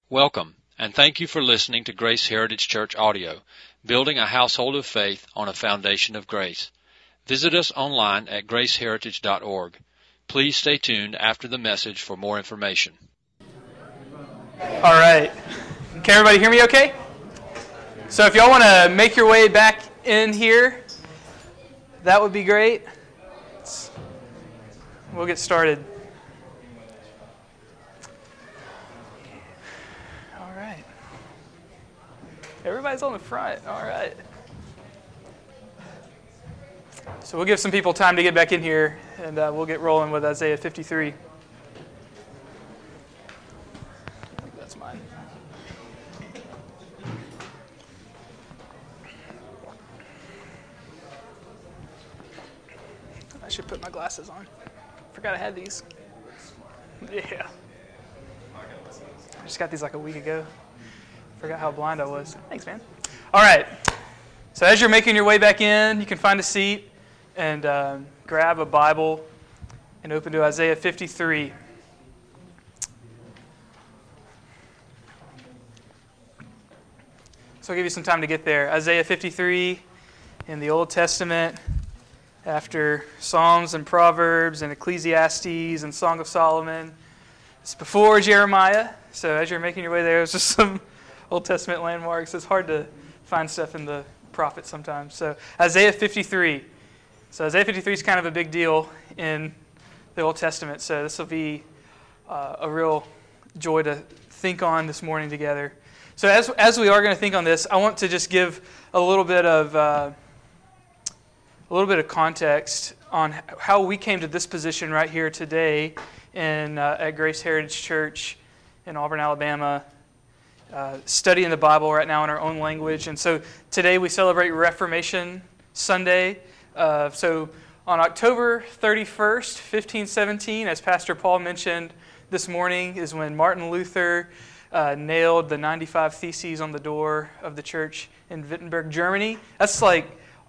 Welcome, and thank you for listening to Grace Heritage Church Audio, building a household of faith on a foundation of grace. Visit us online at graceheritage.org. Please stay tuned after the message for more information. All right. Can everybody hear me okay? So if y'all want to make your way back in here, that would be great. We'll get started. All right. Everybody's on the front. All right. So we'll give some people time to get back in here, and we'll get rolling with Isaiah 53. That's mine. I should put my glasses on. Forgot I had these. Yeah. I just got these like a week ago. Forgot how blind I was. Thanks, man. All right. So as you're making your way back in, you can find a seat and grab a Bible and open to Isaiah 53. So I'll give you some time to get there. Isaiah 53 in the Old Testament, after Psalms and Proverbs and Ecclesiastes and Song of Solomon. It's before Jeremiah, so as you're making your way there, there's just some Old Testament landmarks. It's hard to find stuff in the prophets sometimes. So Isaiah 53. So Isaiah 53 is kind of a big deal in the Old Testament, so this will be a real joy to think on this morning together. So as we are going to think on this, I want to just give a little bit of context on how we came to this position right here today at Grace Heritage Church in Auburn, Alabama, studying the Bible right now in our own language. And so today we celebrate Reformation Sunday. So on October 31st, 1517, as Pastor Paul mentioned this morning, is when Martin Luther nailed the 95 Theses on the door of the church in Wittenberg, Germany. That's like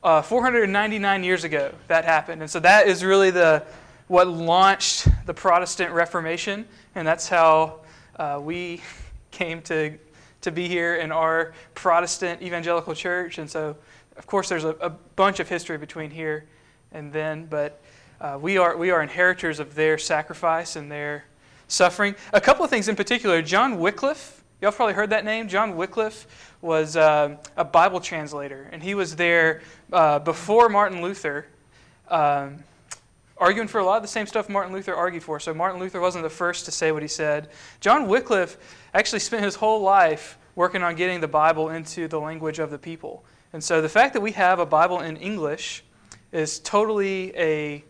499 years ago that happened. And so that is really what launched the Protestant Reformation, and that's how we came to be here in our Protestant evangelical church. And so, of course, there's a bunch of history between here and then, but we are inheritors of their sacrifice and their suffering. A couple of things in particular. John Wycliffe, y'all probably heard that name. John Wycliffe was a Bible translator, and he was there before Martin Luther, arguing for a lot of the same stuff Martin Luther argued for. So Martin Luther wasn't the first to say what he said. John Wycliffe actually spent his whole life working on getting the Bible into the language of the people. And so the fact that we have a Bible in English is totally a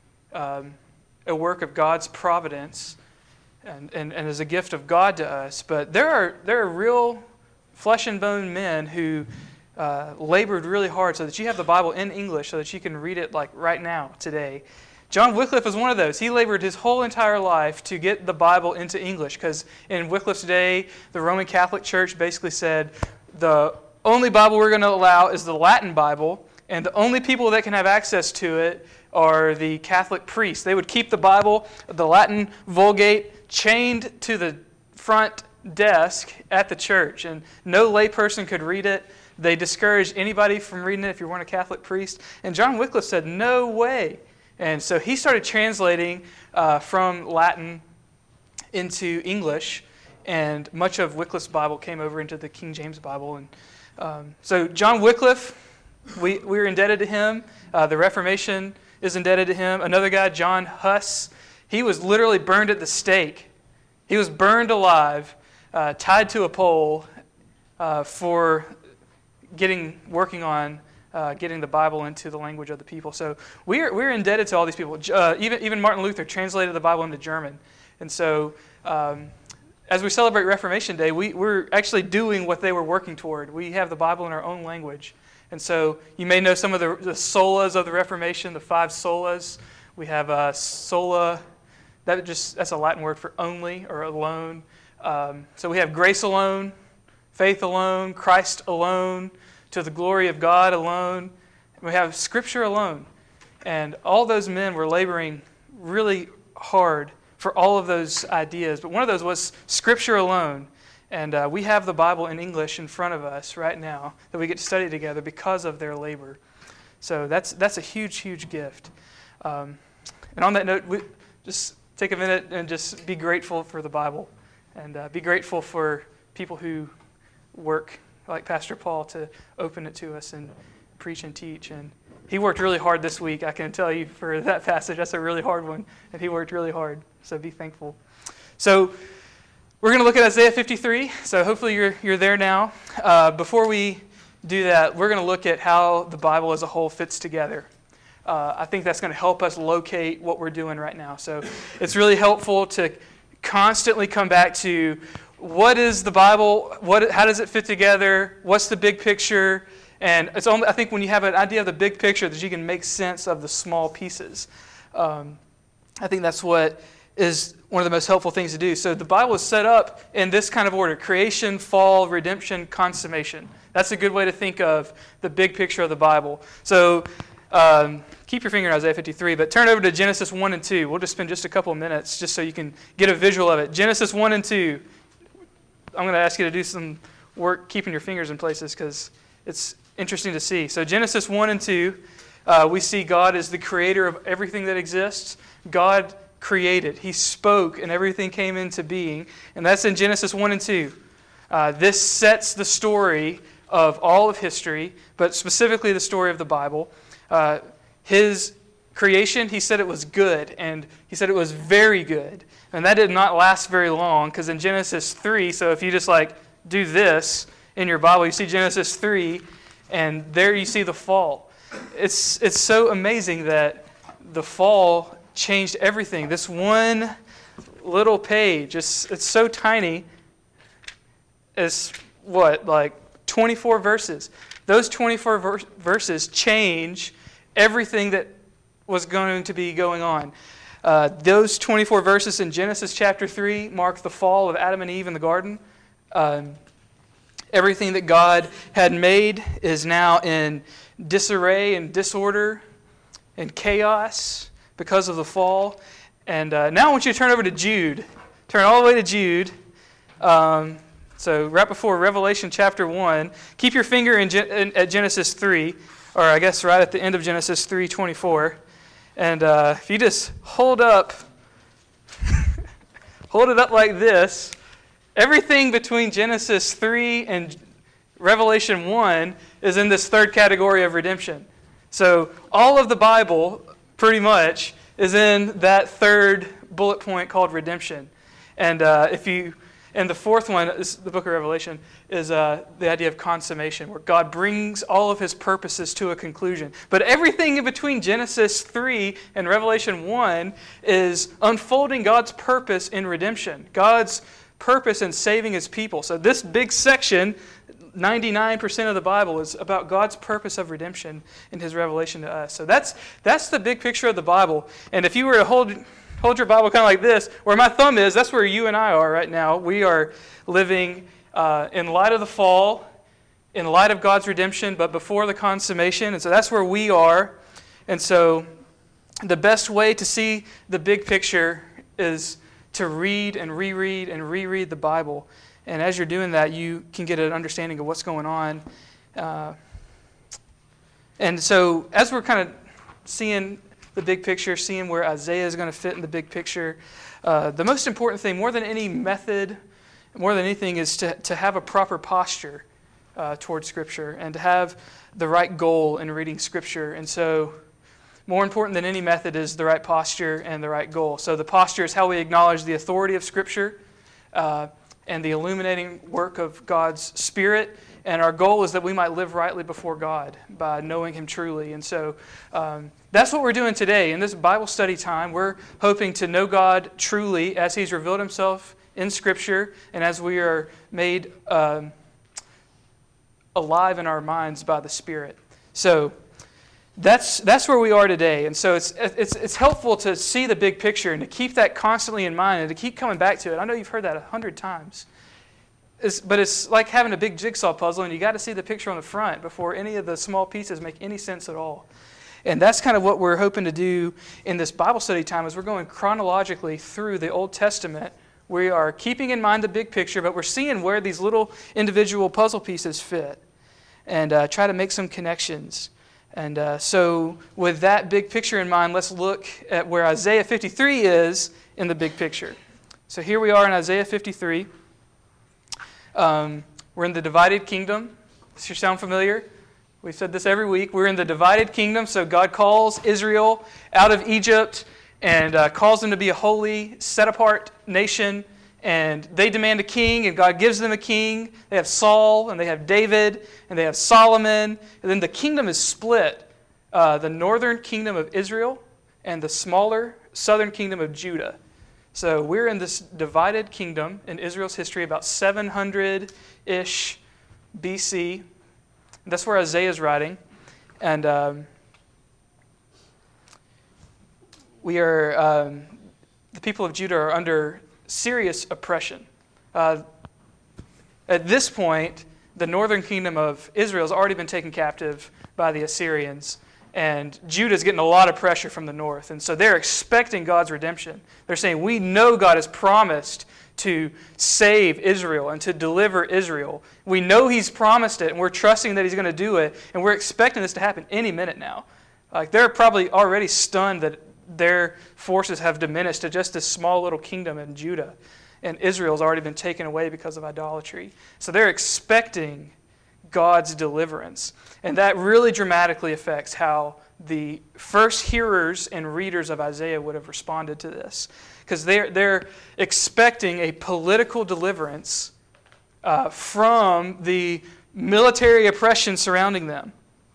work of God's providence and is a gift of God to us. But there are real flesh and bone men who labored really hard so that you have the Bible in English so that you can read it like right now, today. John Wycliffe is one of those. He labored his whole entire life to get the Bible into English because in Wycliffe's day, the Roman Catholic Church basically said the only Bible we're going to allow is the Latin Bible, and the only people that can have access to it are the Catholic priests. They would keep the Bible, the Latin Vulgate, chained to the front desk at the church, and no layperson could read it. They discouraged anybody from reading it if you weren't a Catholic priest. And John Wycliffe said, no way. And so he started translating from Latin into English, and much of Wycliffe's Bible came over into the King James Bible. And so John Wycliffe, we're indebted to him. The Reformation is indebted to him. Another guy, John Huss, he was literally burned at the stake. He was burned alive, tied to a pole for working on getting the Bible into the language of the people. So we're indebted to all these people. Even Martin Luther translated the Bible into German. And so as we celebrate Reformation Day, we're actually doing what they were working toward. We have the Bible in our own language. And so you may know some of the solas of the Reformation, the 5 solas. We have sola, that's a Latin word for only or alone. So we have grace alone, faith alone, Christ alone, to the glory of God alone. We have Scripture alone. And all those men were laboring really hard for all of those ideas. But one of those was Scripture alone. And we have the Bible in English in front of us right now that we get to study together because of their labor. So that's a huge, huge gift. And on that note, just take a minute and just be grateful for the Bible. And be grateful for people who work, like Pastor Paul, to open it to us and preach and teach. And he worked really hard this week, I can tell you, for that passage. That's a really hard one. And he worked really hard. So be thankful. So we're going to look at Isaiah 53. So hopefully you're there now. Before we do that, we're going to look at how the Bible as a whole fits together. I think that's going to help us locate what we're doing right now. So it's really helpful to constantly come back to what is the Bible, how does it fit together, what's the big picture, and it's only, I think when you have an idea of the big picture that you can make sense of the small pieces. I think that's what is one of the most helpful things to do. So the Bible is set up in this kind of order: creation, fall, redemption, consummation. That's a good way to think of the big picture of the Bible. So keep your finger in Isaiah 53, but turn over to Genesis 1 and 2. We'll just spend just a couple of minutes just so you can get a visual of it. Genesis 1 and 2. I'm going to ask you to do some work keeping your fingers in places because it's interesting to see. So Genesis 1 and 2, we see God is the creator of everything that exists. God created. He spoke and everything came into being. And that's in Genesis 1 and 2. This sets the story of all of history, but specifically the story of the Bible. His creation, he said it was good, and he said it was very good. And that did not last very long, because in Genesis 3, so if you just do this in your Bible, you see Genesis 3, and there you see the fall. It's so amazing that the fall changed everything. This one little page, it's so tiny. It's 24 verses. Those 24 verses change everything that was going to be going on. Those 24 verses in Genesis chapter 3 mark the fall of Adam and Eve in the garden. Everything that God had made is now in disarray and disorder and chaos because of the fall. And now I want you to turn over to Jude. Turn all the way to Jude. So right before Revelation chapter 1. Keep your finger at Genesis 3, or I guess right at the end of Genesis 3:24. And if you just hold it up like this, everything between Genesis 3 and Revelation 1 is in this third category of redemption. So all of the Bible, pretty much, is in that third bullet point called redemption. And and the fourth one, is the book of Revelation, is the idea of consummation, where God brings all of His purposes to a conclusion. But everything in between Genesis 3 and Revelation 1 is unfolding God's purpose in redemption, God's purpose in saving His people. So this big section, 99% of the Bible, is about God's purpose of redemption in His revelation to us. So that's the big picture of the Bible. And if you were to hold your Bible kind of like this, where my thumb is, that's where you and I are right now. We are living in light of the fall, in light of God's redemption, but before the consummation. And so that's where we are. And so the best way to see the big picture is to read and reread and reread the Bible. And as you're doing that, you can get an understanding of what's going on. And so as we're kind of seeing the big picture, seeing where Isaiah is going to fit in the big picture, the most important thing, more than any method, more than anything, is to have a proper posture towards Scripture and to have the right goal in reading Scripture. And so more important than any method is the right posture and the right goal. So the posture is how we acknowledge the authority of Scripture and the illuminating work of God's Spirit. And our goal is that we might live rightly before God by knowing Him truly. And so that's what we're doing today. In this Bible study time, we're hoping to know God truly as He's revealed Himself in Scripture and as we are made alive in our minds by the Spirit. So that's where we are today. And so it's helpful to see the big picture and to keep that constantly in mind and to keep coming back to it. I know you've heard that 100 times. But it's like having a big jigsaw puzzle, and you got to see the picture on the front before any of the small pieces make any sense at all. And that's kind of what we're hoping to do in this Bible study time, is we're going chronologically through the Old Testament, We are keeping in mind the big picture, but we're seeing where these little individual puzzle pieces fit and try to make some connections. And so with that big picture in mind, let's look at where Isaiah 53 is in the big picture. So here we are in Isaiah 53. We're in the divided kingdom. Does this sound familiar? We've said this every week. We're in the divided kingdom, so God calls Israel out of Egypt and calls them to be a holy, set-apart nation. And they demand a king, and God gives them a king. They have Saul, and they have David, and they have Solomon. And then the kingdom is split. The northern kingdom of Israel and the smaller southern kingdom of Judah. So we're in this divided kingdom in Israel's history about 700-ish BC. That's where Isaiah is writing. And the people of Judah are under serious oppression. At this point, the northern kingdom of Israel has already been taken captive by the Assyrians, and Judah's getting a lot of pressure from the north. And so they're expecting God's redemption. They're saying, we know God has promised to save Israel and to deliver Israel. We know He's promised it, and we're trusting that He's going to do it, and we're expecting this to happen any minute now. Like, they're probably already stunned that their forces have diminished to just this small little kingdom in Judah, and Israel's already been taken away because of idolatry. So they're expecting God's deliverance, and that really dramatically affects how the first hearers and readers of Isaiah would have responded to this, because they're expecting a political deliverance from the military oppression surrounding them.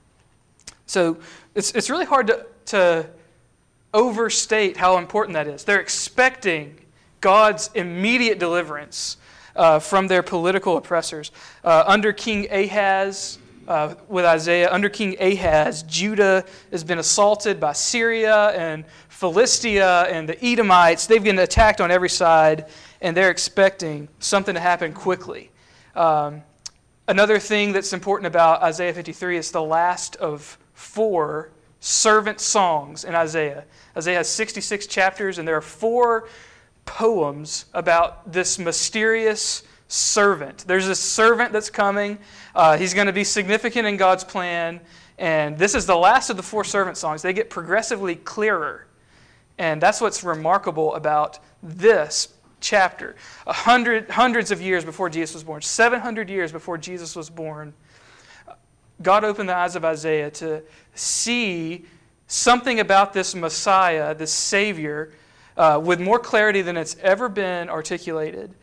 So it's really hard to overstate how important that is. They're expecting God's immediate deliverance from their political oppressors. Under King Ahaz, with Isaiah, under King Ahaz, Judah has been assaulted by Syria and Philistia and the Edomites. They've been attacked on every side, and they're expecting something to happen quickly. Another thing that's important about Isaiah 53 is the last of 4 servant songs in Isaiah. Isaiah has 66 chapters, and there are 4 poems about this mysterious servant. There's a servant that's coming. He's going to be significant in God's plan. And this is the last of the 4 servant songs. They get progressively clearer. And that's what's remarkable about this chapter. Hundreds of years before Jesus was born, 700 years before Jesus was born, God opened the eyes of Isaiah to see something about this Messiah, this Savior, with more clarity than it's ever been articulated.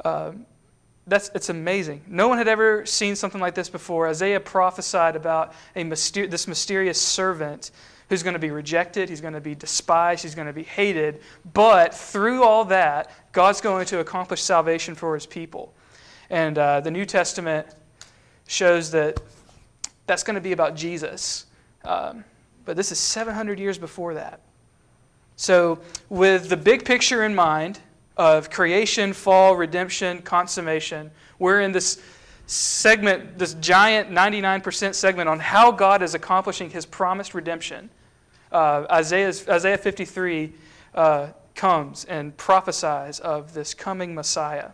It's amazing. No one had ever seen something like this before. Isaiah prophesied about this mysterious servant who's going to be rejected, he's going to be despised, he's going to be hated, but through all that, God's going to accomplish salvation for His people. And the New Testament shows that that's going to be about Jesus. But this is 700 years before that. So with the big picture in mind of creation, fall, redemption, consummation, we're in this segment, this giant 99% segment on how God is accomplishing His promised redemption. Isaiah 53 comes and prophesies of this coming Messiah.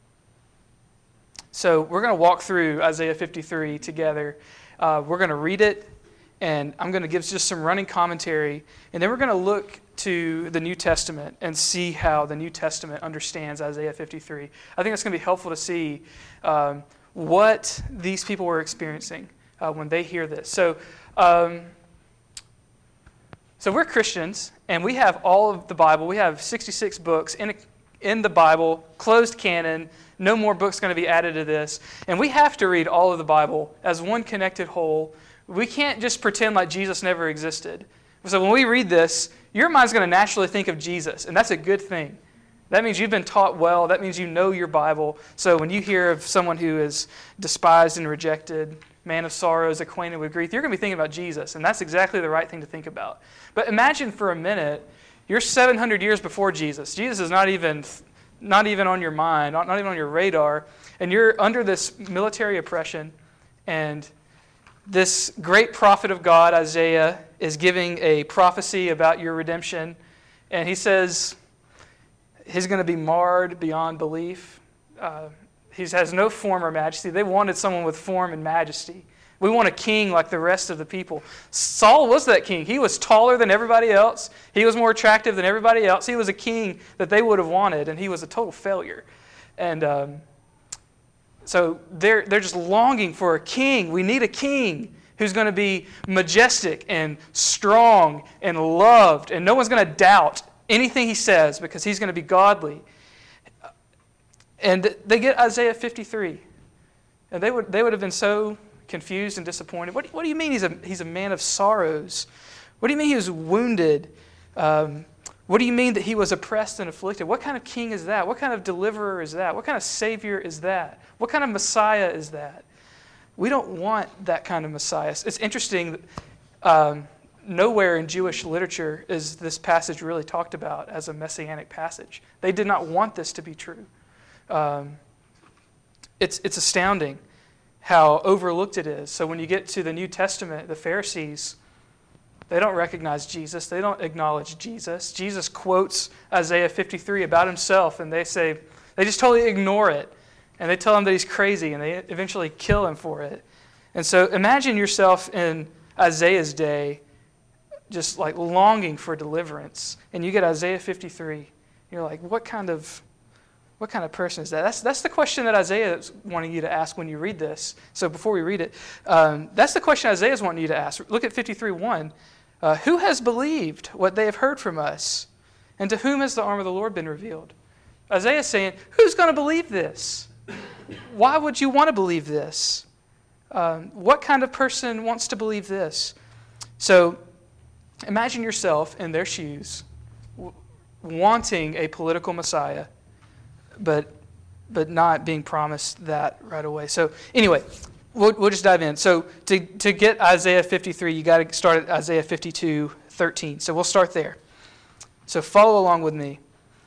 So we're going to walk through Isaiah 53 together. We're going to read it, and I'm going to give just some running commentary, and then we're going to look to the New Testament and see how the New Testament understands Isaiah 53. I think it's going to be helpful to see what these people were experiencing when they hear this. So we're Christians, and we have all of the Bible. We have 66 books in the Bible, closed canon. No more books going to be added to this. And we have to read all of the Bible as one connected whole. We can't just pretend like Jesus never existed. So when we read this, your mind's going to naturally think of Jesus, and that's a good thing. That means you've been taught well. That means you know your Bible. So when you hear of someone who is despised and rejected, man of sorrows, acquainted with grief, you're going to be thinking about Jesus, and that's exactly the right thing to think about. But imagine for a minute, you're 700 years before Jesus. Jesus is not even on your mind, not even on your radar, and you're under this military oppression, and this great prophet of God, Isaiah, is giving a prophecy about your redemption, and he says, He's going to be marred beyond belief. He has no form or majesty. They wanted someone with form and majesty. We want a king like the rest of the people. Saul was that king. He was taller than everybody else. He was more attractive than everybody else. He was a king that they would have wanted, and he was a total failure. And so they're just longing for a king. We need a king who's going to be majestic and strong and loved, and no one's going to doubt anything he says because he's going to be godly. And they get Isaiah 53, and they would have been so confused and disappointed. What do you mean he's a man of sorrows? What do you mean he was wounded? What do you mean that he was oppressed and afflicted? What kind of king is that? What kind of deliverer is that? What kind of savior is that? What kind of Messiah is that? We don't want that kind of Messiah. It's interesting, nowhere in Jewish literature is this passage really talked about as a messianic passage. They did not want this to be true. It's astounding how overlooked it is. So when you get to the New Testament, the Pharisees, they don't recognize Jesus. They don't acknowledge Jesus. Jesus quotes Isaiah 53 about himself, and they just totally ignore it. And they tell him that he's crazy, and they eventually kill him for it. And so imagine yourself in Isaiah's day, just like longing for deliverance. And you get Isaiah 53. You're like, what kind of person is that? That's the question that Isaiah is wanting you to ask when you read this. So before we read it, that's the question Isaiah is wanting you to ask. Look at 53:1. Who has believed what they have heard from us? And to whom has the arm of the Lord been revealed? Isaiah is saying, who's going to believe this? Why would you want to believe this? What kind of person wants to believe this? So imagine yourself in their shoes, wanting a political Messiah, but not being promised that right away. So anyway, we'll just dive in. So to get Isaiah 53, you got to start at Isaiah 52:13. So we'll start there. So follow along with me.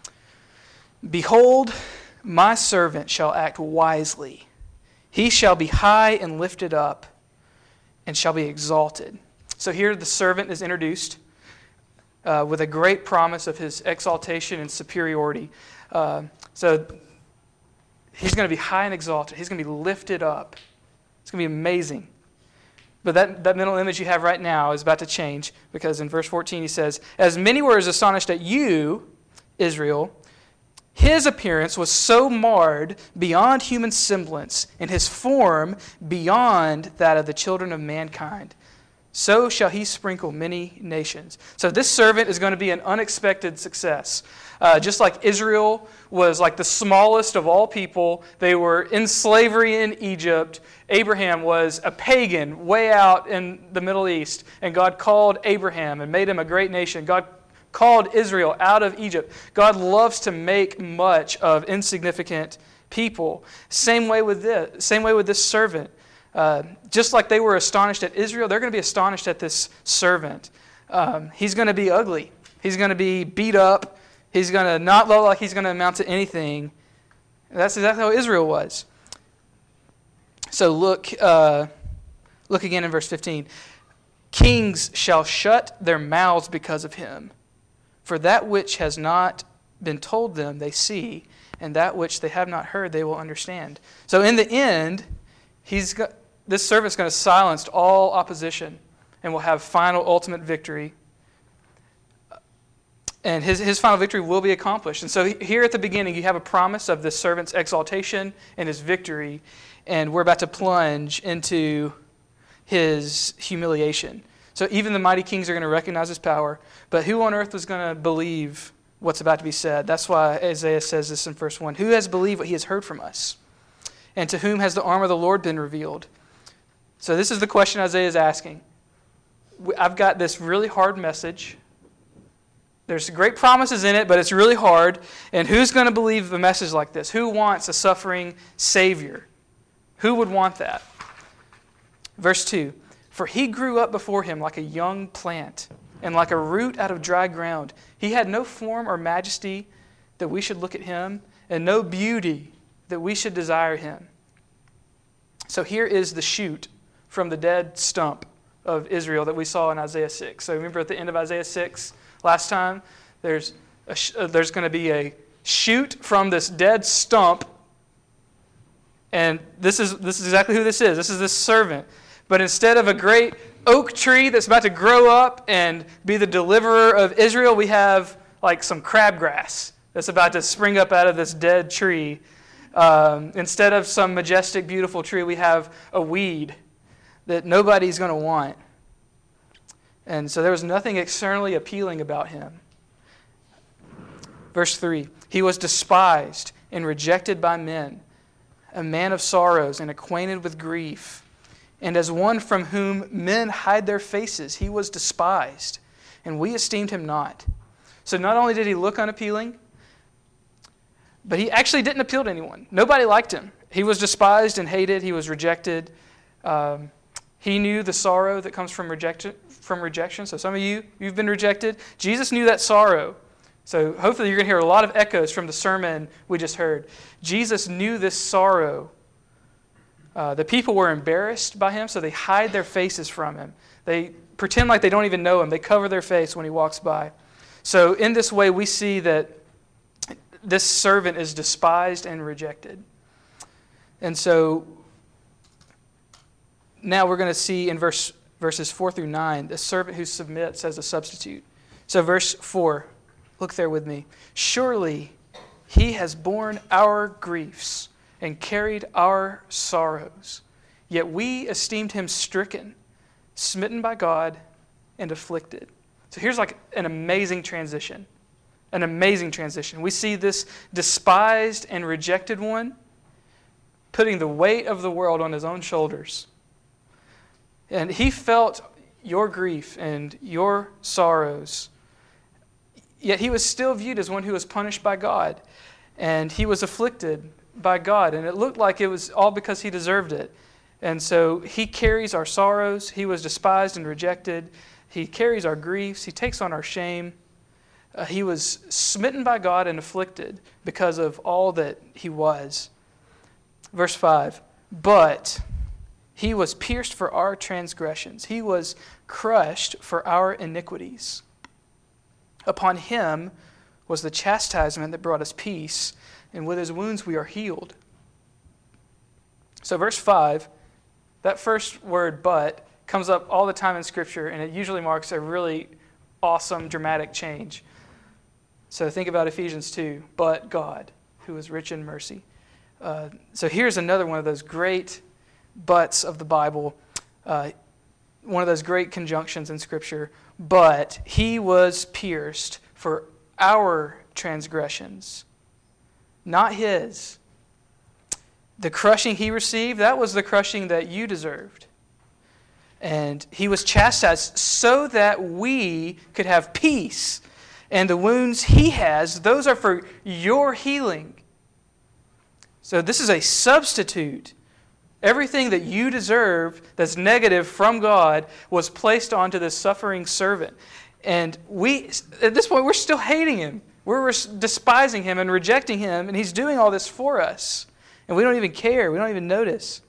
Behold, my servant shall act wisely. He shall be high and lifted up, and shall be exalted. So here the servant is introduced with a great promise of his exaltation and superiority. So he's going to be high and exalted. He's going to be lifted up. It's going to be amazing. But that mental image you have right now is about to change, because in verse 14 he says, as many were as astonished at you, Israel, his appearance was so marred beyond human semblance, and his form beyond that of the children of mankind. So shall he sprinkle many nations. So this servant is going to be an unexpected success. Just like Israel was like the smallest of all people, they were in slavery in Egypt. Abraham was a pagan way out in the Middle East, and God called Abraham and made him a great nation. God called Israel out of Egypt. God loves to make much of insignificant people. Same way with this servant. Just like they were astonished at Israel, they're going to be astonished at this servant. He's going to be ugly. He's going to be beat up. He's going to not look like he's going to amount to anything. That's exactly how Israel was. So look again in verse 15. Kings shall shut their mouths because of him. For that which has not been told them they see, and that which they have not heard they will understand. So in the end, this servant's going to silence all opposition and will have final, ultimate victory. And his final victory will be accomplished. And so here at the beginning, you have a promise of this servant's exaltation and his victory, and we're about to plunge into his humiliation. So even the mighty kings are going to recognize his power, but who on earth was going to believe what's about to be said? That's why Isaiah says this in verse 1. Who has believed what he has heard from us? And to whom has the arm of the Lord been revealed? So this is the question Isaiah is asking. I've got this really hard message. There's great promises in it, but it's really hard. And who's going to believe a message like this? Who wants a suffering Savior? Who would want that? Verse 2. For he grew up before him like a young plant, and like a root out of dry ground. He had no form or majesty that we should look at him, and no beauty that we should desire him. So here is the shoot from the dead stump of Israel that we saw in Isaiah 6. So remember at the end of Isaiah 6 last time, there's going to be a shoot from this dead stump. And this is exactly who this is. This is this servant. But instead of a great oak tree that's about to grow up and be the deliverer of Israel, we have like some crabgrass that's about to spring up out of this dead tree. Instead of some majestic, beautiful tree, we have a weed that nobody's going to want. And so there was nothing externally appealing about him. Verse 3, he was despised and rejected by men, a man of sorrows and acquainted with grief. And as one from whom men hide their faces, he was despised, and we esteemed him not. So not only did he look unappealing, but he actually didn't appeal to anyone. Nobody liked him. He was despised and hated. He was rejected. He knew the sorrow that comes from rejection. So some of you've been rejected. Jesus knew that sorrow. So hopefully you're going to hear a lot of echoes from the sermon we just heard. Jesus knew this sorrow. The people were embarrassed by him, so they hide their faces from him. They pretend like they don't even know him. They cover their face when he walks by. So in this way, we see that this servant is despised and rejected. And so now we're going to see in verses 4 through 9, the servant who submits as a substitute. So verse 4, look there with me. Surely he has borne our griefs and carried our sorrows. Yet we esteemed him stricken, smitten by God, and afflicted. So here's like an amazing transition. An amazing transition. We see this despised and rejected one putting the weight of the world on his own shoulders. And he felt your grief and your sorrows. Yet he was still viewed as one who was punished by God. And he was afflicted by God. And it looked like it was all because he deserved it. And so he carries our sorrows. He was despised and rejected. He carries our griefs. He takes on our shame. He was smitten by God and afflicted because of all that he was. Verse 5, but he was pierced for our transgressions. He was crushed for our iniquities. Upon him was the chastisement that brought us peace, and with his wounds we are healed. So verse 5, that first word, but, comes up all the time in Scripture, and it usually marks a really awesome, dramatic change. So think about Ephesians 2, but God, who is rich in mercy. So here's another one of those great buts of the Bible, one of those great conjunctions in Scripture. But he was pierced for our transgressions, not his. The crushing he received, that was the crushing that you deserved. And he was chastised so that we could have peace. And the wounds he has, those are for your healing. So this is a substitute. Everything that you deserve that's negative from God was placed onto this suffering servant. And we, at this point, we're still hating him. We're despising him and rejecting him, and he's doing all this for us. And we don't even care. We don't even notice.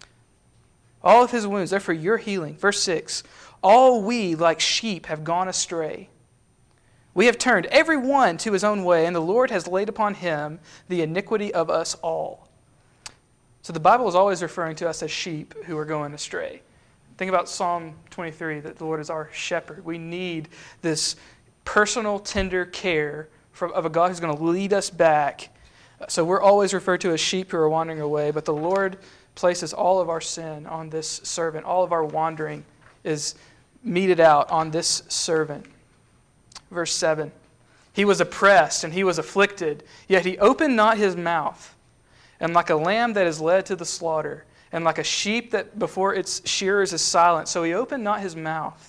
All of his wounds, they're for your healing. Verse 6, all we like sheep have gone astray. We have turned every one to his own way, and the Lord has laid upon him the iniquity of us all. So the Bible is always referring to us as sheep who are going astray. Think about Psalm 23, that the Lord is our shepherd. We need this personal, tender care of a God who's going to lead us back. So we're always referred to as sheep who are wandering away, but the Lord places all of our sin on this servant. All of our wandering is meted out on this servant. Verse 7, he was oppressed and he was afflicted, yet he opened not his mouth. And like a lamb that is led to the slaughter, and like a sheep that before its shearers is silent, so he opened not his mouth.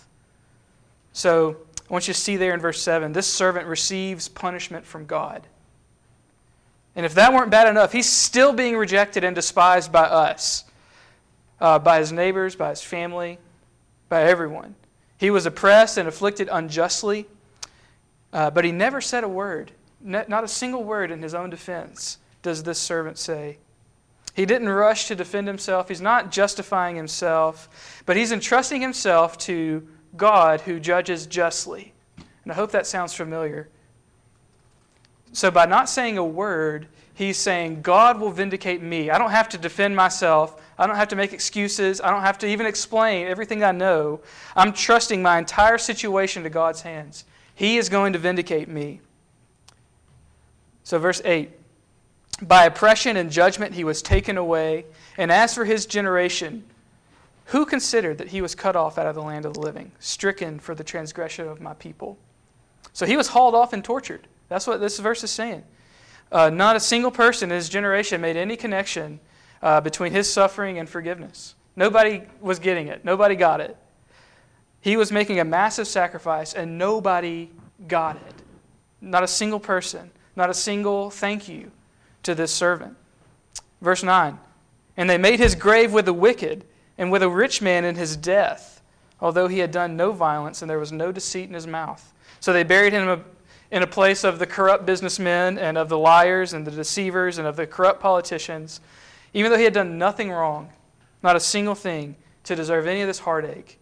So I want you to see there in verse 7, this servant receives punishment from God. And if that weren't bad enough, he's still being rejected and despised by us, by his neighbors, by his family, by everyone. He was oppressed and afflicted unjustly, but he never said a word, not a single word in his own defense does this servant say. He didn't rush to defend himself. He's not justifying himself, but he's entrusting himself to God who judges justly. And I hope that sounds familiar. So by not saying a word, he's saying, God will vindicate me. I don't have to defend myself. I don't have to make excuses. I don't have to even explain everything I know. I'm trusting my entire situation to God's hands. He is going to vindicate me. So verse 8, by oppression and judgment he was taken away. And as for his generation, who considered that he was cut off out of the land of the living, stricken for the transgression of my people? So he was hauled off and tortured. That's what this verse is saying. Not a single person in his generation made any connection between his suffering and forgiveness. Nobody was getting it. Nobody got it. He was making a massive sacrifice, and nobody got it. Not a single person. Not a single thank you to this servant. Verse 9, and they made his grave with the wicked and with a rich man in his death, although he had done no violence and there was no deceit in his mouth. So they buried him in a place of the corrupt businessmen and of the liars and the deceivers and of the corrupt politicians, even though he had done nothing wrong, not a single thing to deserve any of this heartache.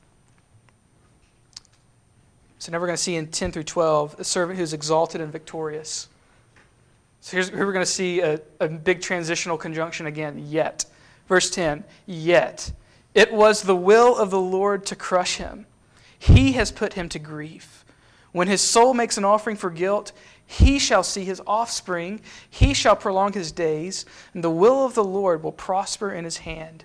So now we're going to see in 10 through 12, a servant who's exalted and victorious. So here we're going to see a big transitional conjunction again, yet. Verse 10, yet it was the will of the Lord to crush him. He has put him to grief. When his soul makes an offering for guilt, he shall see his offspring. He shall prolong his days, and the will of the Lord will prosper in his hand.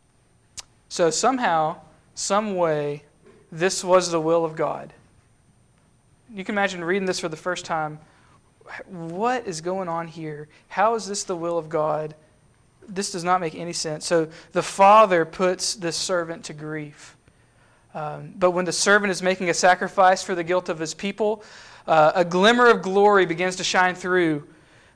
So somehow, some way, this was the will of God. You can imagine reading this for the first time. What is going on here? How is this the will of God? This does not make any sense. So the father puts this servant to grief. But when the servant is making a sacrifice for the guilt of his people, a glimmer of glory begins to shine through.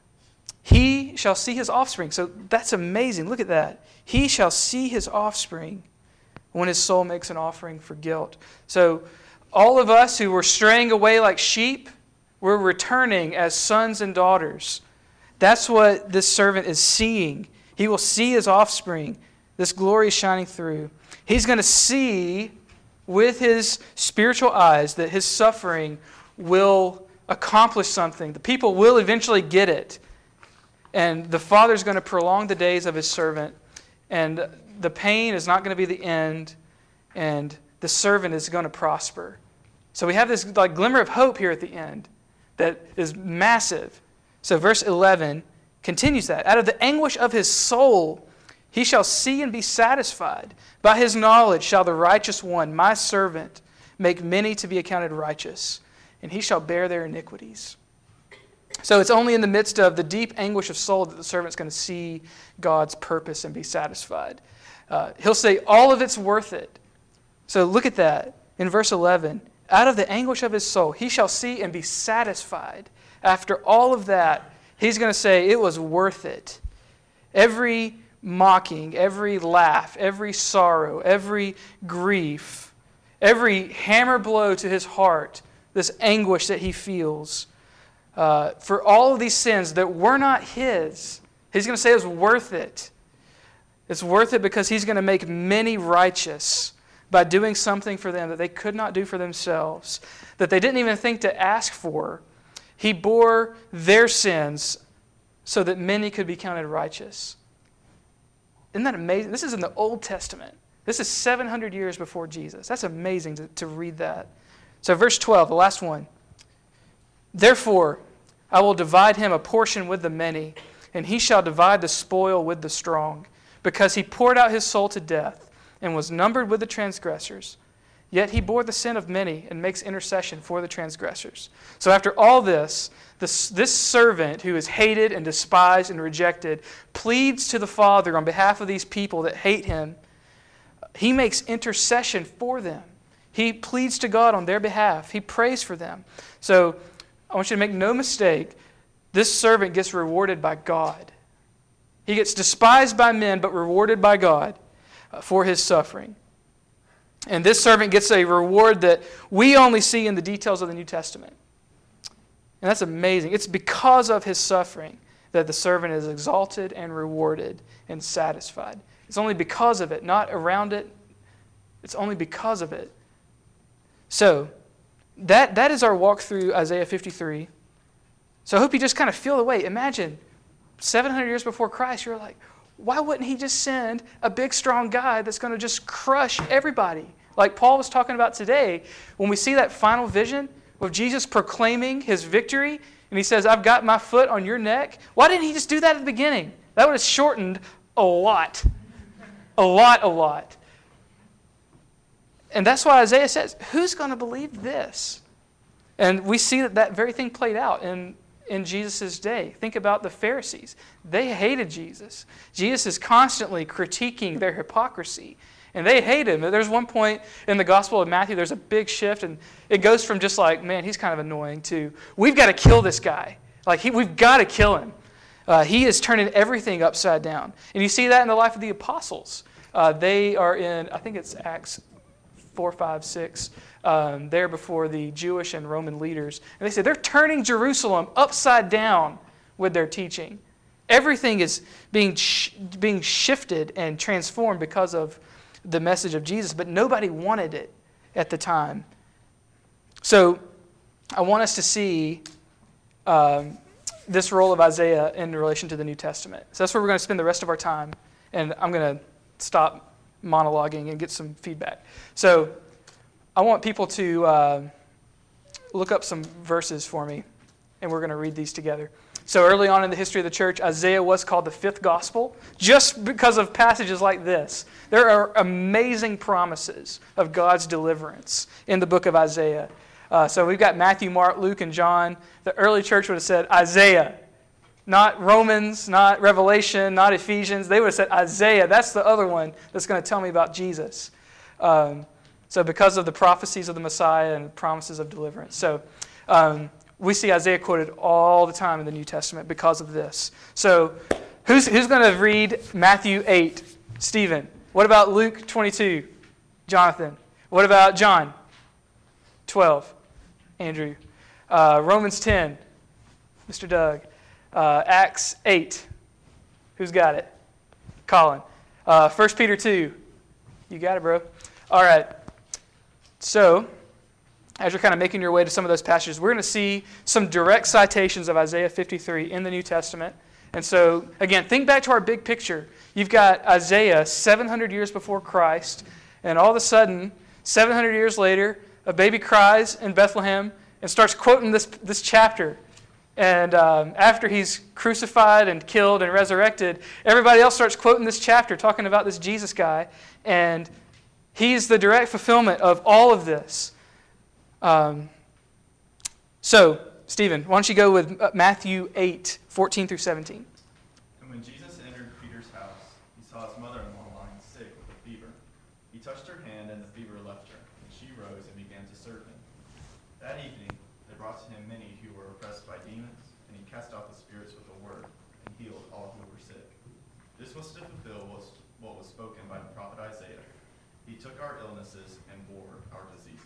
He shall see his offspring. So that's amazing. Look at that. He shall see his offspring when his soul makes an offering for guilt. So all of us who were straying away like sheep, we're returning as sons and daughters. That's what this servant is seeing. He will see his offspring. This glory is shining through. He's going to see with his spiritual eyes that his suffering will accomplish something. The people will eventually get it. And the Father's going to prolong the days of his servant. And the pain is not going to be the end. And the servant is going to prosper. So we have this glimmer of hope here at the end that is massive. So verse 11 continues that. Out of the anguish of his soul, he shall see and be satisfied. By his knowledge shall the righteous one, my servant, make many to be accounted righteous, and he shall bear their iniquities. So it's only in the midst of the deep anguish of soul that the servant's going to see God's purpose and be satisfied. He'll say, all of it's worth it. So look at that in verse 11. Out of the anguish of his soul, he shall see and be satisfied. After all of that, he's going to say, it was worth it. Every mocking, every laugh, every sorrow, every grief, every hammer blow to his heart, this anguish that he feels, for all of these sins that were not his, he's going to say it was worth it. It's worth it because he's going to make many righteous by doing something for them that they could not do for themselves, that they didn't even think to ask for. He bore their sins so that many could be counted righteous. Isn't that amazing? This is in the Old Testament. This is 700 years before Jesus. That's amazing to read that. So verse 12, the last one. Therefore, I will divide him a portion with the many, and he shall divide the spoil with the strong, because he poured out his soul to death and was numbered with the transgressors. Yet he bore the sin of many and makes intercession for the transgressors. So after all this servant who is hated and despised and rejected pleads to the Father on behalf of these people that hate him. He makes intercession for them. He pleads to God on their behalf. He prays for them. So I want you to make no mistake, this servant gets rewarded by God. He gets despised by men but rewarded by God for his suffering. And this servant gets a reward that we only see in the details of the New Testament. And that's amazing. It's because of his suffering that the servant is exalted and rewarded and satisfied. It's only because of it, not around it. It's only because of it. So, that is our walk through Isaiah 53. So I hope you just kind of feel the weight. Imagine 700 years before Christ, you're like, why wouldn't he just send a big, strong guy that's going to just crush everybody? Like Paul was talking about today, when we see that final vision of Jesus proclaiming his victory, and he says, I've got my foot on your neck. Why didn't he just do that at the beginning? That would have shortened a lot. A lot. And that's why Isaiah says, who's going to believe this? And we see that very thing played out in Jesus' day. Think about the Pharisees. They hated Jesus. Jesus is constantly critiquing their hypocrisy. And they hate him. There's one point in the Gospel of Matthew, there's a big shift, and it goes from just like, man, he's kind of annoying, to we've got to kill this guy. We've got to kill him. He is turning everything upside down. And you see that in the life of the apostles. They are in, I think it's Acts 4, 5, 6, there before the Jewish and Roman leaders. And they say they're turning Jerusalem upside down with their teaching. Everything is being shifted and transformed because of the message of Jesus, but nobody wanted it at the time. So I want us to see this role of Isaiah in relation to the New Testament. So that's where we're going to spend the rest of our time, and I'm going to stop monologuing and get some feedback. So I want people to look up some verses for me, and we're going to read these together. So early on in the history of the church, Isaiah was called the fifth gospel just because of passages like this. There are amazing promises of God's deliverance in the book of Isaiah. So we've got Matthew, Mark, Luke, and John. The early church would have said Isaiah, not Romans, not Revelation, not Ephesians. They would have said Isaiah. That's the other one that's going to tell me about Jesus. So because of the prophecies of the Messiah and the promises of deliverance. So we see Isaiah quoted all the time in the New Testament because of this. So who's going to read Matthew 8? Stephen. What about Luke 22? Jonathan. What about John 12? Andrew. Romans 10. Mr. Doug. Acts 8. Who's got it? Colin. 1 Peter 2. You got it, bro. All right. So, as you're kind of making your way to some of those passages, we're going to see some direct citations of Isaiah 53 in the New Testament. And so, again, think back to our big picture. You've got Isaiah 700 years before Christ, and all of a sudden, 700 years later, a baby cries in Bethlehem and starts quoting this chapter. And after he's crucified and killed and resurrected, everybody else starts quoting this chapter, talking about this Jesus guy. And he's the direct fulfillment of all of this. So, Stephen, why don't you go with Matthew 8, 14 through 17. And when Jesus entered Peter's house, he saw his mother-in-law lying sick with a fever. He touched her hand, and the fever left her, and she rose and began to serve him. That evening, they brought to him many who were oppressed by demons, and he cast out the spirits with a word, and healed all who were sick. This was to fulfill what was spoken by the prophet Isaiah. He took our illnesses and bore our diseases.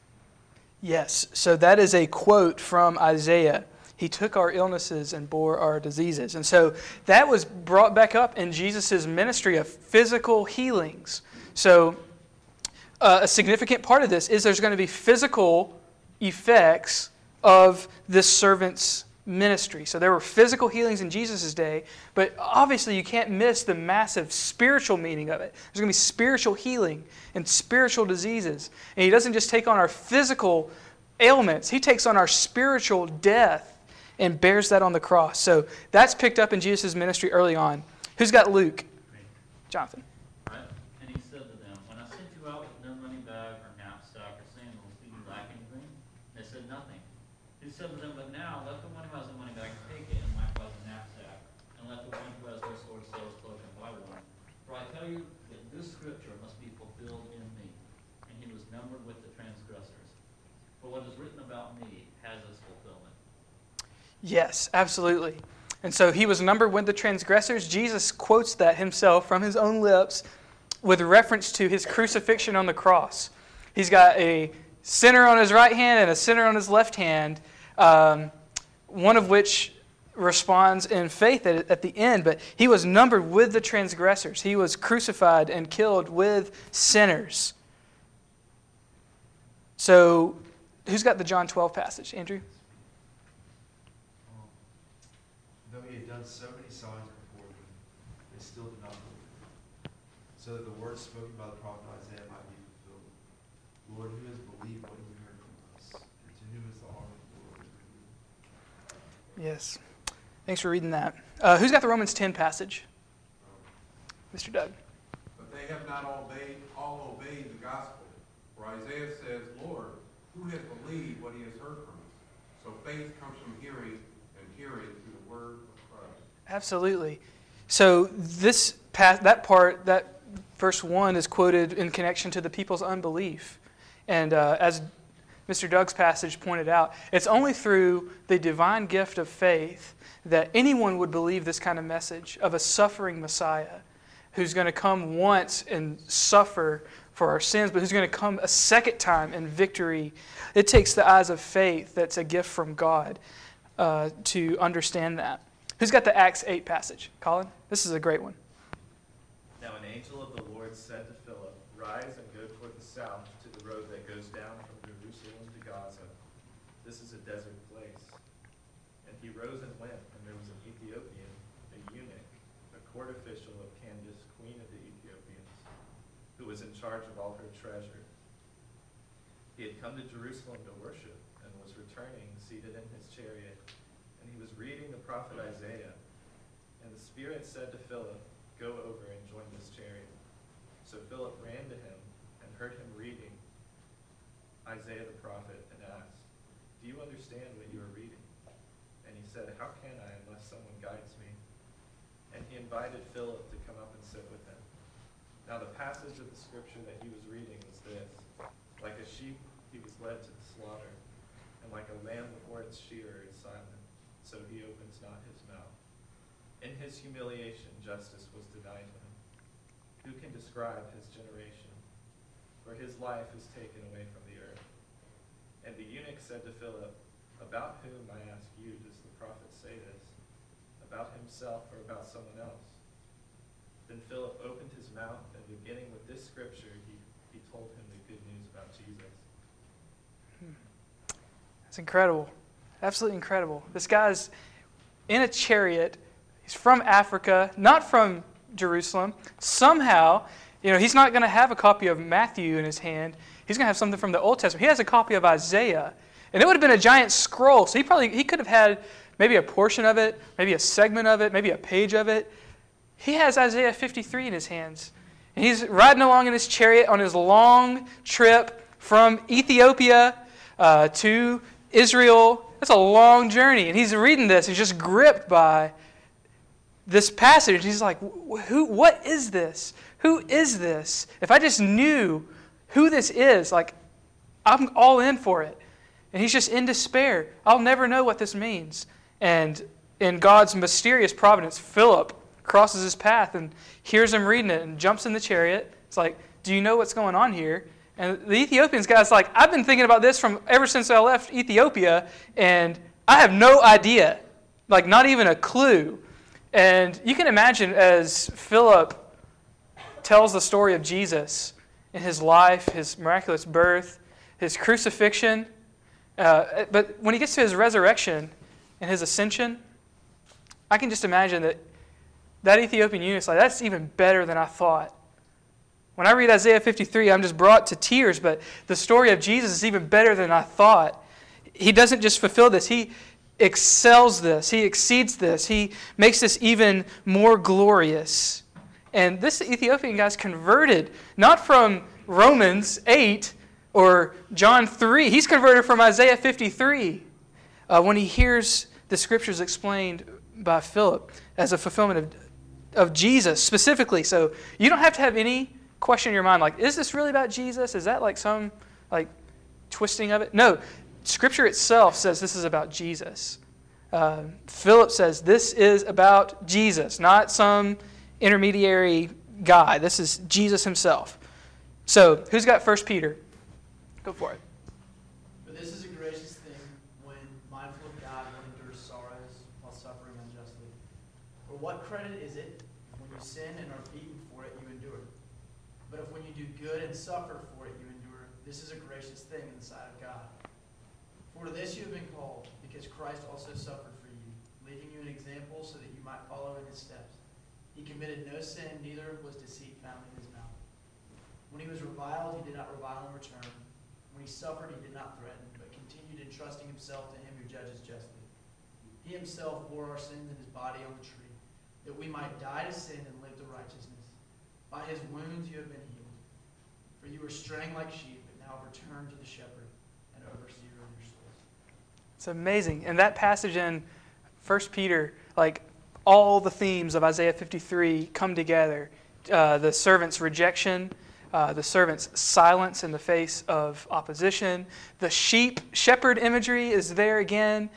Yes, so that is a quote from Isaiah. He took our illnesses and bore our diseases. And so that was brought back up in Jesus' ministry of physical healings. So a significant part of this is there's going to be physical effects of this servant's ministry. So there were physical healings in Jesus' day, but obviously you can't miss the massive spiritual meaning of it. There's going to be spiritual healing and spiritual diseases. And he doesn't just take on our physical ailments. He takes on our spiritual death and bears that on the cross. So that's picked up in Jesus' ministry early on. Who's got Luke? Jonathan. Right. And he said to them, when I sent you out with no money bag or knapsack or sandals, do you lack anything? They said nothing. He said to them, but now let the one who has a money bag take it, and likewise a knapsack, and let the one who has no sword sell his cloak and buy one. For I tell you that this scripture must be fulfilled in me. And he was numbered with the transgressors. For what is written about me has its fulfillment. Yes, absolutely. And so he was numbered with the transgressors. Jesus quotes that himself from his own lips with reference to his crucifixion on the cross. He's got a sinner on his right hand and a sinner on his left hand, one of which responds in faith at the end, but he was numbered with the transgressors. He was crucified and killed with sinners. So, who's got the John 12 passage? Andrew? done so many signs before them, they still did not believe, so that the words spoken by the prophet Isaiah might be fulfilled. Lord, who has believed what you heard from us, and to whom is the arm of the Lord revealed? Yes. Thanks for reading that. Who's got the Romans 10 passage? Mr. Doug. But they have not all obeyed the gospel. For Isaiah says, Lord, who has believed what he has heard from us? So faith comes from hearing, and hearing through the word of Christ. Absolutely. So that verse 1 is quoted in connection to the people's unbelief. And as Mr. Doug's passage pointed out, it's only through the divine gift of faith that anyone would believe this kind of message of a suffering Messiah who's going to come once and suffer for our sins, but who's going to come a second time in victory. It takes the eyes of faith that's a gift from God to understand that. Who's got the Acts 8 passage? Colin? This is a great one. Now an angel of the Lord said to Philip, Rise and go toward the south to the road that goes down from Jerusalem to Gaza. This is a desert place. And he rose and went, and there was an Ethiopian, a eunuch, a court official of Candace, queen of the Ethiopians, who was in charge of all her treasure. He had come to Jerusalem to worship, and was returning, seated in his chariot, and he was reading the prophet Isaiah. And the Spirit said to Philip, Go over and join this chariot. So Philip ran to him and heard him reading Isaiah the prophet, and asked, Do you understand what you are reading? And he said, How can I unless someone guides me? And he invited Philip to come up and sit with him. Now the passage of the scripture that he was reading was this: Like a sheep he was led to the slaughter, and like a lamb before its shearer is silent, so he opens not his mouth. In his humiliation justice was denied him. Who can describe his generation? For his life is taken away from the earth. And the eunuch said to Philip, About whom, I ask you, does the prophet say this? About himself or about someone else? Then Philip opened his mouth, and beginning with this scripture, he told him the good news about Jesus. That's incredible. Absolutely incredible. This guy's in a chariot. He's from Africa, not from Jerusalem. Somehow, he's not going to have a copy of Matthew in his hand. He's going to have something from the Old Testament. He has a copy of Isaiah. And it would have been a giant scroll. So he could have had maybe a portion of it, maybe a segment of it, maybe a page of it. He has Isaiah 53 in his hands. And he's riding along in his chariot on his long trip from Ethiopia to Israel. That's a long journey. And he's reading this. He's just gripped by this passage. He's like, what is this? Who is this? If I just knew who this is, I'm all in for it. And he's just in despair. I'll never know what this means. And in God's mysterious providence, Philip crosses his path and hears him reading it and jumps in the chariot. It's like, do you know what's going on here? And the Ethiopian guy's like, I've been thinking about this from ever since I left Ethiopia, and I have no idea, not even a clue. And you can imagine as Philip tells the story of Jesus in his life, his miraculous birth, his crucifixion, but when he gets to his resurrection and his ascension, I can just imagine that Ethiopian eunuch's like, that's even better than I thought. When I read Isaiah 53, I'm just brought to tears, but the story of Jesus is even better than I thought. He doesn't just fulfill this. He excels this. He exceeds this. He makes this even more glorious. And this Ethiopian guy's converted, not from Romans 8 or John 3. He's converted from Isaiah 53 when he hears the scriptures explained by Philip as a fulfillment of Jesus specifically. So you don't have to have any question in your mind, is this really about Jesus? Is that some twisting of it? No. Scripture itself says this is about Jesus. Philip says this is about Jesus, not some intermediary guy. This is Jesus himself. So, who's got 1 Peter? Go for it. For this is a gracious thing when, mindful of God, one endures sorrows while suffering unjustly. For what credit is it if when you sin and are beaten for it, you endure? But if when you do good and suffer for it, you endure, this is a gracious thing in the sight of God. For to this you have been called, because Christ also suffered for you, leaving you an example so that you might follow in his steps. He committed no sin, neither was deceit found in his mouth. When he was reviled, he did not revile in return. When he suffered, he did not threaten, but continued entrusting himself to him who judges justly. He himself bore our sins in his body on the tree, that we might die to sin and live to righteousness. By his wounds you have been healed. For you were straying like sheep, but now have returned to the shepherd and overseer of your souls. It's amazing. And that passage in 1 Peter, like all the themes of Isaiah 53 come together. The servant's rejection, the servant's silence in the face of opposition. The shepherd imagery is there again.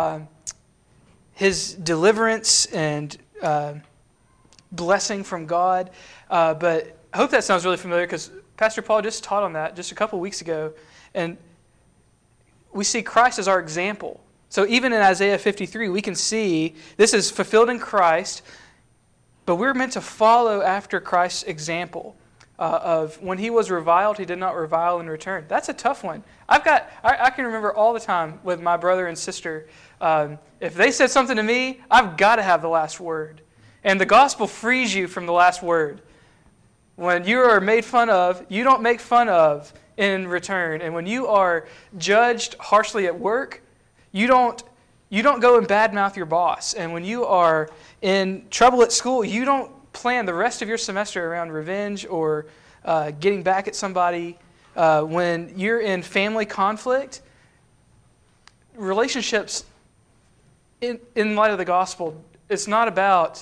His deliverance and blessing from God. But I hope that sounds really familiar because Pastor Paul just taught on that just a couple weeks ago. And we see Christ as our example. So even in Isaiah 53, we can see this is fulfilled in Christ, but we're meant to follow after Christ's example of when he was reviled, he did not revile in return. That's a tough one. I can remember all the time with my brother and sister, if they said something to me, I've got to have the last word. And the gospel frees you from the last word. When you are made fun of, you don't make fun of in return. And when you are judged harshly at work, you don't go and badmouth your boss. And when you are in trouble at school, you don't plan the rest of your semester around revenge or getting back at somebody. When you're in family conflict, relationships in light of the gospel, it's not about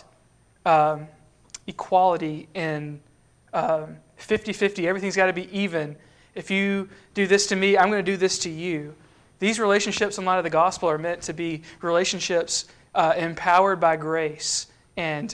equality and 50-50. Everything's got to be even. If you do this to me, I'm going to do this to you. These relationships in light of the gospel are meant to be relationships empowered by grace and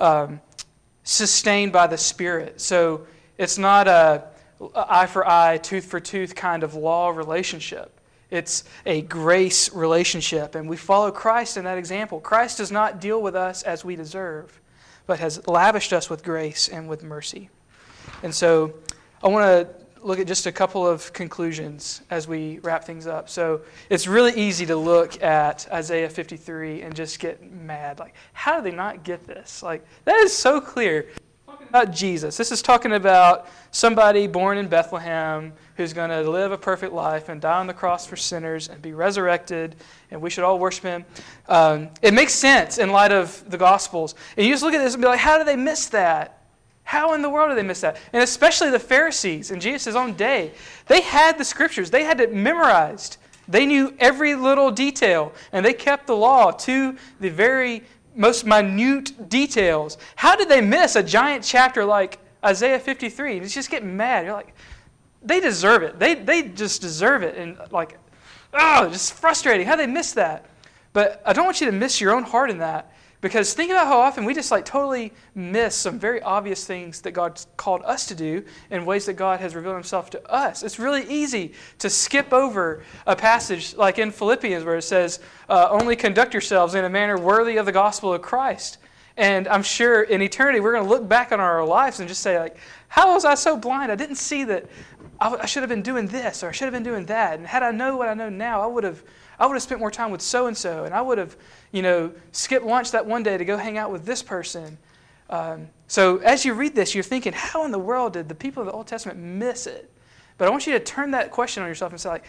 sustained by the Spirit. So it's not a eye for eye, tooth for tooth kind of law relationship. It's a grace relationship, and we follow Christ in that example. Christ does not deal with us as we deserve, but has lavished us with grace and with mercy. And so I want to look at just a couple of conclusions as we wrap things up. So it's really easy to look at Isaiah 53 and just get mad. Like, how do they not get this? Like, that is so clear. Talking about Jesus. This is talking about somebody born in Bethlehem who's going to live a perfect life and die on the cross for sinners and be resurrected, and we should all worship him. It makes sense in light of the Gospels. And you just look at this and be like, how do they miss that? How in the world did they miss that? And especially the Pharisees in Jesus' own day. They had the Scriptures. They had it memorized. They knew every little detail. And they kept the law to the very most minute details. How did they miss a giant chapter like Isaiah 53? And just get mad. You're like, they deserve it. They just deserve it. And like, just frustrating. How did they miss that? But I don't want you to miss your own heart in that. Because think about how often we just totally miss some very obvious things that God's called us to do in ways that God has revealed himself to us. It's really easy to skip over a passage like in Philippians where it says, only conduct yourselves in a manner worthy of the gospel of Christ. And I'm sure in eternity we're going to look back on our lives and just say, like, how was I so blind? I didn't see that I should have been doing this or I should have been doing that. And had I known what I know now, I would have spent more time with so-and-so, and I would have, skipped lunch that one day to go hang out with this person. So as you read this, you're thinking, how in the world did the people of the Old Testament miss it? But I want you to turn that question on yourself and say, like,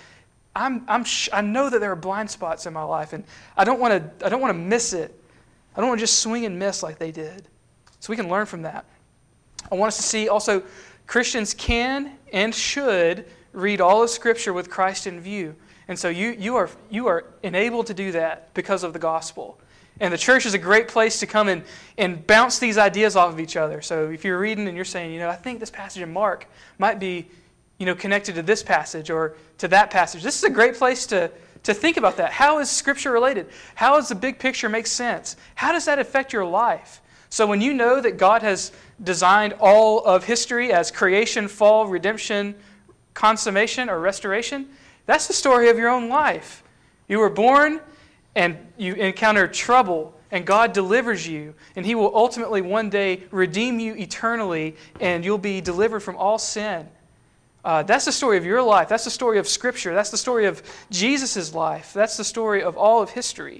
I know that there are blind spots in my life, and I don't want to miss it. I don't want to just swing and miss like they did. So we can learn from that. I want us to see also Christians can and should read all of Scripture with Christ in view. And so you are enabled to do that because of the gospel. And the church is a great place to come and bounce these ideas off of each other. So if you're reading and you're saying, I think this passage in Mark might be, connected to this passage or to that passage. This is a great place to think about that. How is Scripture related? How does the big picture make sense? How does that affect your life? So when you know that God has designed all of history as creation, fall, redemption, consummation, or restoration, that's the story of your own life. You were born and you encounter trouble and God delivers you and He will ultimately one day redeem you eternally and you'll be delivered from all sin. That's the story of your life. That's the story of Scripture. That's the story of Jesus' life. That's the story of all of history.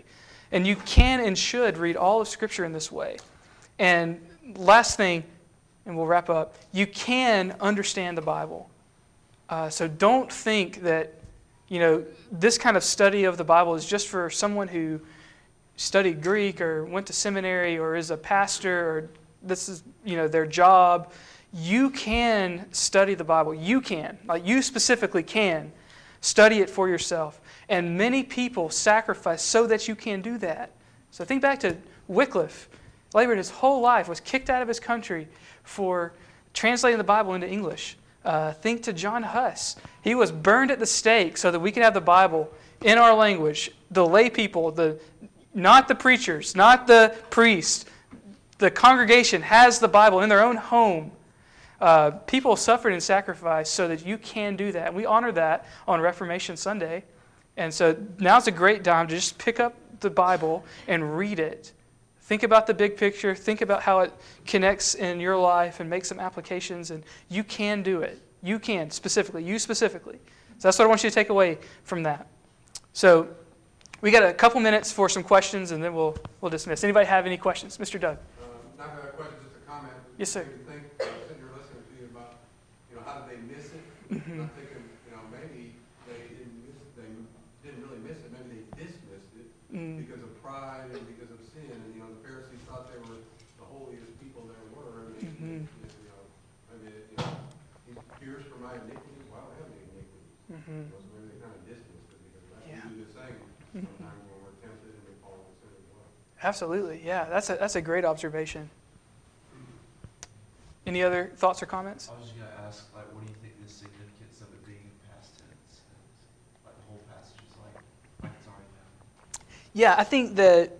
And you can and should read all of Scripture in this way. And last thing, and we'll wrap up, you can understand the Bible. So don't think that, this kind of study of the Bible is just for someone who studied Greek or went to seminary or is a pastor or this is, their job. You can study the Bible. You can. You specifically can study it for yourself. And many people sacrifice so that you can do that. So think back to Wycliffe. Labored his whole life, was kicked out of his country for translating the Bible into English. Think to John Huss. He was burned at the stake so that we could have the Bible in our language. The lay people, not the preachers, not the priests. The congregation has the Bible in their own home. People suffered and sacrificed so that you can do that. And we honor that on Reformation Sunday. And so now's a great time to just pick up the Bible and read it. Think about the big picture. Think about how it connects in your life and make some applications. And you can do it. You can, specifically. You specifically. So that's what I want you to take away from that. So we got a couple minutes for some questions, and then we'll dismiss. Anybody have any questions? Mr. Doug. Not a question, just a comment. Yes, sir. You think, sitting here listening to you about, how did they miss it? Mm-hmm. I'm thinking, maybe they didn't really miss it. Maybe they dismissed it because of pride and because of sin. And, the Pharisees thought they were the holiest people there were. And maybe, he fears for my iniquities. Well, I have any iniquities. So maybe they kind of dismissed it because we do the same sometimes when we're tempted and we fall into sin as well. Absolutely. Yeah, that's a great observation. Any other thoughts or comments? I was just going to ask, what do you think the significance of it being past tense is? The whole passage is like it's already happened. Yeah, I think that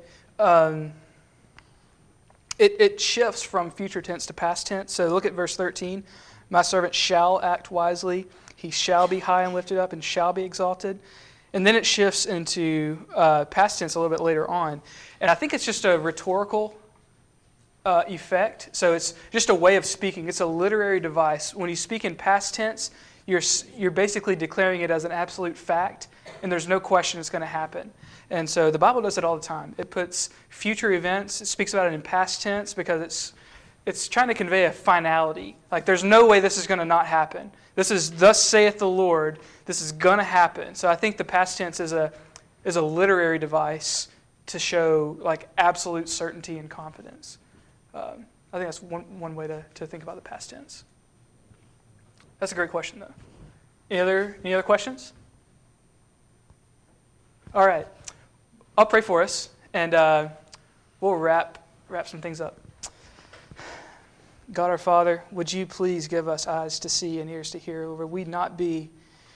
it shifts from future tense to past tense. So look at verse 13. My servant shall act wisely. He shall be high and lifted up and shall be exalted. And then it shifts into past tense a little bit later on. And I think it's just a rhetorical effect. So it's just a way of speaking. It's a literary device. When you speak in past tense, you're basically declaring it as an absolute fact, and there's no question it's going to happen. And so the Bible does it all the time. It puts future events, it speaks about it in past tense because it's trying to convey a finality. Like there's no way this is going to not happen. This is thus saith the Lord. This is going to happen. So I think the past tense is a literary device to show absolute certainty and confidence. I think that's one way to think about the past tense. That's a great question, though. Any other questions? All right. I'll pray for us, and we'll wrap some things up. God our Father, would you please give us eyes to see and ears to hear? Lord, we not be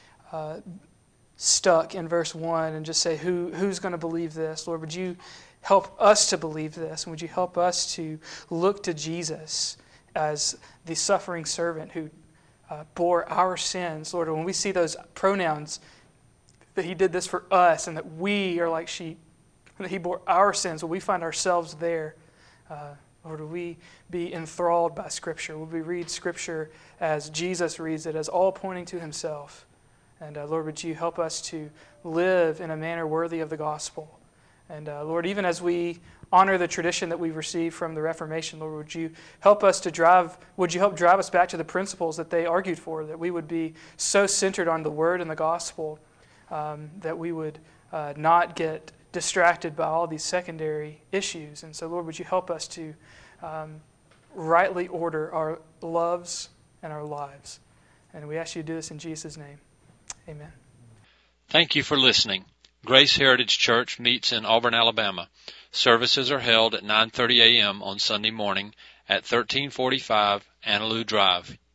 stuck in verse 1 and just say, who's going to believe this? Lord, would you help us to believe this? And would you help us to look to Jesus as the suffering servant who bore our sins? Lord, when we see those pronouns, that he did this for us and that we are like sheep, and that he bore our sins, will we find ourselves there? Lord, will we be enthralled by Scripture? Will we read Scripture as Jesus reads it, as all pointing to himself? And Lord, would you help us to live in a manner worthy of the gospel? And Lord, even as we honor the tradition that we've received from the Reformation, Lord, would you help drive us back to the principles that they argued for, that we would be so centered on the Word and the gospel that we would not get distracted by all these secondary issues. And so, Lord, would you help us to rightly order our loves and our lives? And we ask you to do this in Jesus' name. Amen. Thank you for listening. Grace Heritage Church meets in Auburn, Alabama. Services are held at 9:30 a.m. on Sunday morning at 1345 Annaloo Drive,